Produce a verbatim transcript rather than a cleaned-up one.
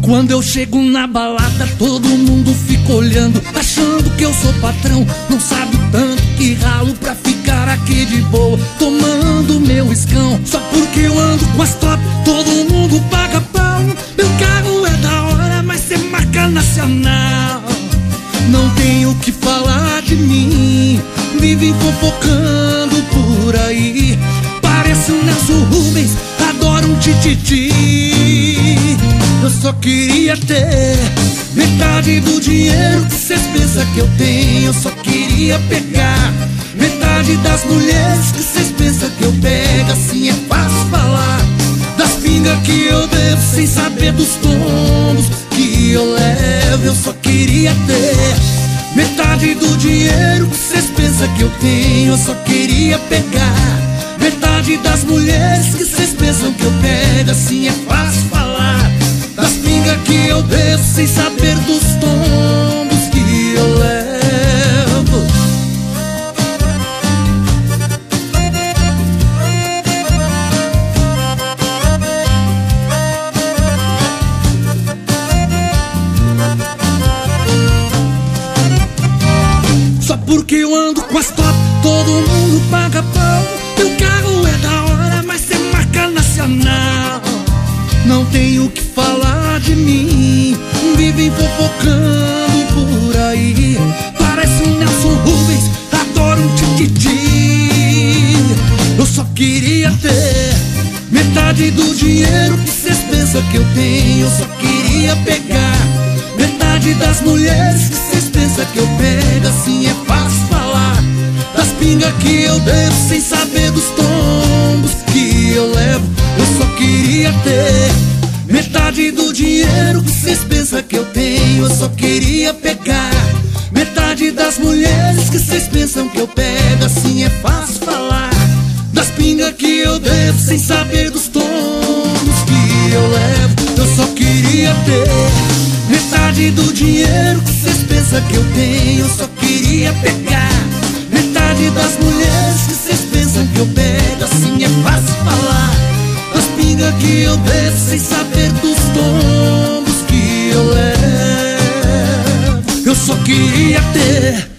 Quando eu chego na balada, todo mundo fica olhando, achando que eu sou patrão. Não sabe o tanto que ralo pra ficar aqui de boa, tomando meu escão. Só porque eu ando com as top, todo mundo paga pau. Meu carro é da hora, mas é marca nacional. Não tenho o que falar de mim, vivem fofocando por aí. Parece um Nelson Rubens, adoro um tititi. Eu só queria ter metade do dinheiro que cês pensam que eu tenho. Eu só queria pegar metade das mulheres que cês pensam que eu pego. Assim é fácil falar das pingas que eu devo, sem saber dos tombos que eu levo. Eu só queria ter metade do dinheiro que cês pensam que eu tenho. Eu só queria pegar metade das mulheres que cês pensam que eu pego. Assim é fácil falar das pingas que eu devo, sem saber dos tombos que eu levo. Só porque eu ando com as top, todo mundo paga pau. Meu carro é da hora, mas é marca nacional. Não tenho o que falar de mim, vivem fofocando por aí. Parece um Nelson Rubens, adoro um tititi. Eu só queria ter metade do dinheiro que cês pensam que eu tenho. Eu só queria pegar metade das mulheres que cês pensam que eu pego. Assim é fácil falar das pingas que eu devo, sem saber dos tombos que eu levo. Eu só queria ter metade do dinheiro que cês pensam que eu tenho. Eu só queria pegar metade das mulheres que cês pensam que eu pego. Assim é fácil falar das pingas que eu devo, sem saber dos tombos que eu levo. Eu só queria ter metade do dinheiro que cês pensam que eu tenho. Eu só queria pegar metade das mulheres que cês pensam que eu pego. Assim é fácil falar das pingas que eu devo, sem saber dos tombos que eu levo. Eu só queria ter